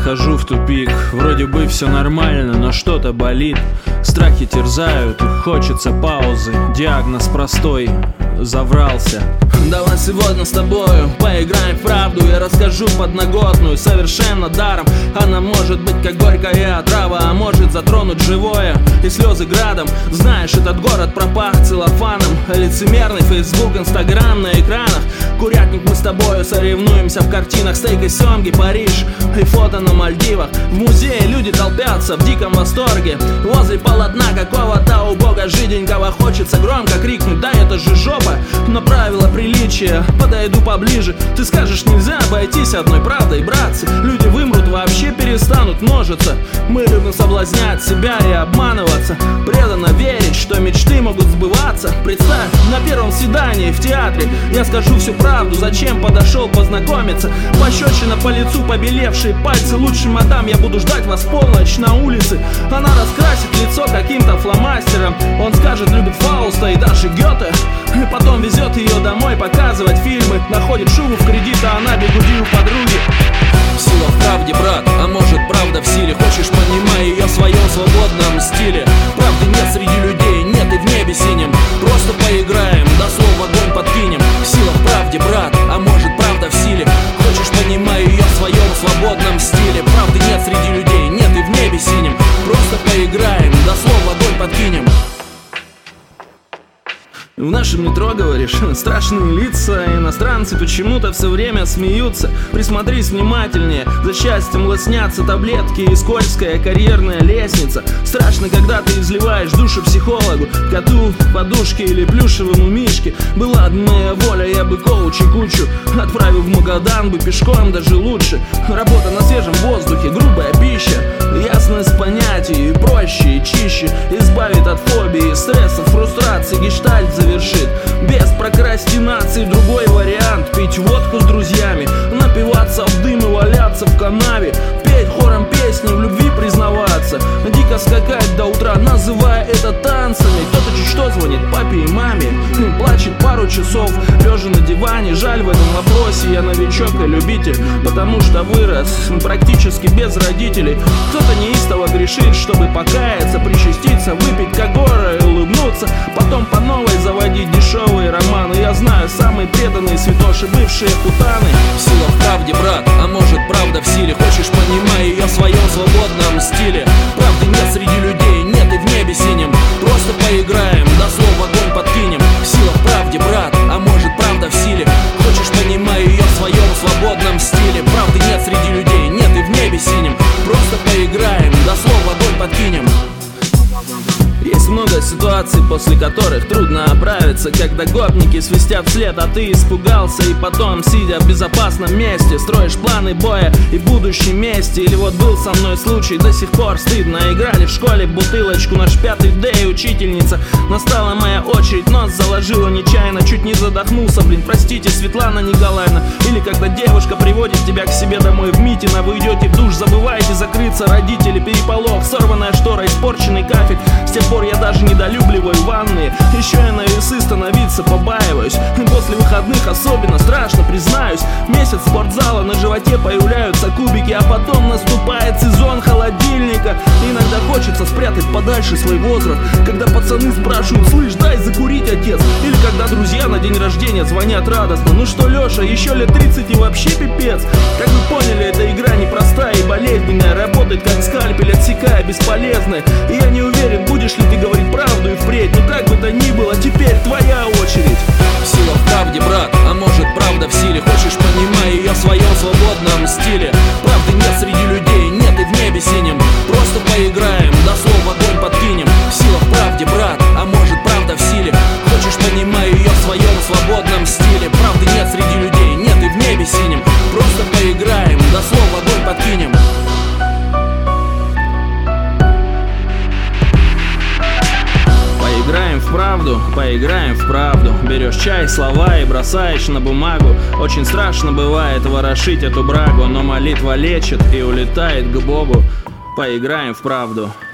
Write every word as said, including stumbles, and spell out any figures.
захожу в тупик. Вроде бы все нормально, но что-то болит. Страхи терзают, хочется паузы. Диагноз простой, заврался. Давай сегодня с тобою поиграем в правду. Я расскажу подноготную совершенно даром. Она может быть как горькая отрава, а может затронуть живое и слезы градом. Знаешь, этот город пропах целлофаном. Лицемерный фейсбук, инстаграм на экранах. Курятник, мы с тобою соревнуемся в картинах. Стейк и семги, Париж и фото на Мальдивах. В музее люди толпятся в диком восторге. Возле полотна какого-то убога жиденького хочется громко крикнуть: да это же жопа! Но правила приличия, подойду поближе. Ты скажешь, нельзя обойтись одной правдой, братцы. Люди вымрут, вообще перестанут множиться. Мы любим соблазнять себя и обманываться, преданно верить, что мечты могут сбываться. Представь, на первом свидании в театре я скажу всю правду, зачем подошел познакомиться. Пощечина по лицу, побелевшие пальцы. Лучше, мадам, я буду ждать вас в полночь на улице. Она раскрасит лицо каким-то фломастером. Он скажет, любит Фауста и даже Гёте. И потом везет ее домой показывать фильмы. Находит шубу в кредит, а она бигуди у подруги. Сила в правде, брат, а может правда в силе. Хочешь, понимай ее в своем свободном стиле. Правды нет среди людей, нет и в небе синем. Просто поиграем, до слов в огонь подкинем. Сила в правде, брат, а может правда в силе. Хочешь, понимай ее в своем свободном стиле. Правды нет среди людей, нет и в небе синем. Просто поиграем, до слов в огонь подкинем. В нашем метро, говоришь, страшные лица. Иностранцы почему-то все время смеются. Присмотрись внимательнее, за счастьем лоснятся таблетки и скользкая карьерная лестница. Страшно, когда ты изливаешь душу психологу, коту, подушке или плюшевому мишке. Была бы моя воля, я бы коуч и кучу отправил в Магадан бы пешком, даже лучше. Работа на свежем воздухе, грубая пища, ясность понятий, проще и чище. Избавит от фобии, стрессов, фрустраций, гештальт завершит. Без прокрастинации другой вариант. Пить водку с друзьями, напиваться в дым и валяться в канаве. Петь хором песни, в любви признаваться. Дико скакать до утра, называя это танцами. Кто-то чуть что звонит папе и маме, плачет пару часов, лежа на диване. Жаль в этом вопросе, я новичок и любитель, потому что вырос практически без родителей. Кто-то неистово грешит, чтобы покаяться, причаститься, выпить когора и улыбнуться. Потом по новой заводить дешевые романы. Я знаю, самые преданные святоши, бывшие путаны. Сила в правде, брат, а может правда в силе. Хочешь, понимай ее в своем свободном стиле. Правды нет среди людей, нет и в небе синем. Просто поиграем, до слов в огонь подкинем. Сила в правде, брат, а может правда в силе. Хочешь, понимай ее в своем свободном стиле. Правды нет среди людей, нет и в небе синем. Просто поиграем, до слов в огонь подкинем. Есть много ситуаций, после которых трудно оправиться, когда гопники свистят вслед, а ты испугался. И потом, сидя в безопасном месте, строишь планы боя и будущей мести. Или вот был со мной случай, до сих пор стыдно. Играли в школе в бутылочку, наш пятый дэй, учительница. Настала моя очередь, нос заложила нечаянно, чуть не задохнулся, блин, простите, Светлана Николаевна. Или когда девушка приводит тебя к себе домой в Митино, вы идете в душ, забываете закрыться, родители, переполох, сорванная штора, испорченный кафель. С тех пор я даже недолюбливаю ванные. Еще я на весы становиться побаиваюсь. После выходных особенно страшно, признаюсь. Месяц спортзала, на животе появляются кубики, а потом наступает сезон холодильника. Иногда хочется спрятать подальше свой возраст, когда пацаны спрашивают: слышь, дай закурить, отец. Или когда друзья на день рождения звонят радостно: ну что, Леша, еще лет тридцать и вообще пипец. Как вы поняли, эта игра непростая и болезненная, работает как скальпель, отсекая бесполезное. И я не уверен, будешь ли ты говорить правду и впредь. Но как бы то ни было, теперь твоя очередь. Сила в правде, брат, а может правда в силе. Хочешь, понимай ее в своем свободном стиле. Правды нет среди людей, нет и в небе синем. Просто поиграем, до слов в огонь подкинем. Сила в правде, брат, а может правда в силе. Хочешь, понимай ее в своем свободном стиле. Правды нет среди людей, нет и в небе синем. Просто поиграем, до слов в огонь подкинем. Поиграем в правду, поиграем в правду. Берешь чай, слова и бросаешь на бумагу. Очень страшно бывает ворошить эту брагу, но молитва лечит и улетает к Богу. Поиграем в правду.